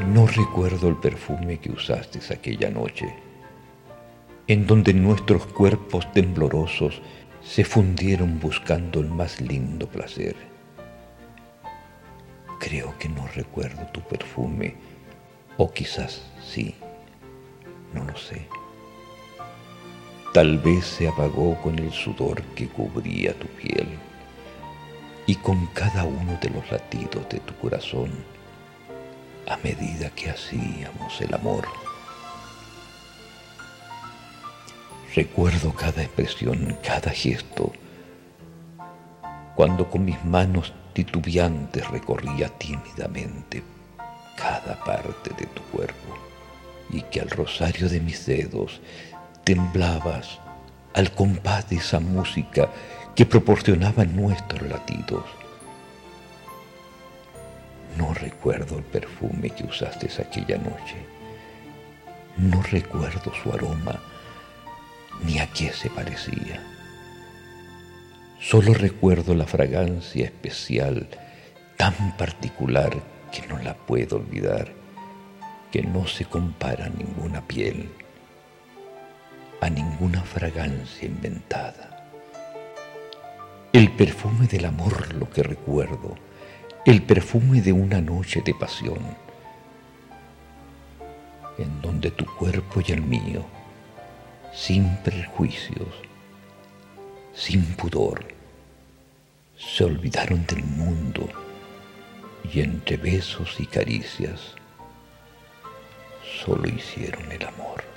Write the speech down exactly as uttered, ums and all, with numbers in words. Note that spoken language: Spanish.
No recuerdo el perfume que usaste aquella noche, en donde nuestros cuerpos temblorosos se fundieron buscando el más lindo placer. Creo que no recuerdo tu perfume, o quizás sí, no lo sé. Tal vez se apagó con el sudor que cubría tu piel y con cada uno de los latidos de tu corazón a medida que hacíamos el amor. Recuerdo cada expresión, cada gesto, cuando con mis manos titubeantes recorría tímidamente cada parte de tu cuerpo y que al rosario de mis dedos temblabas al compás de esa música que proporcionaba nuestros latidos. No recuerdo el perfume que usaste aquella noche. No recuerdo su aroma ni a qué se parecía. Solo recuerdo la fragancia especial, tan particular que no la puedo olvidar, que no se compara a ninguna piel, a ninguna fragancia inventada. El perfume del amor lo que recuerdo, el perfume de una noche de pasión, en donde tu cuerpo y el mío, sin prejuicios, sin pudor, se olvidaron del mundo y entre besos y caricias solo hicieron el amor.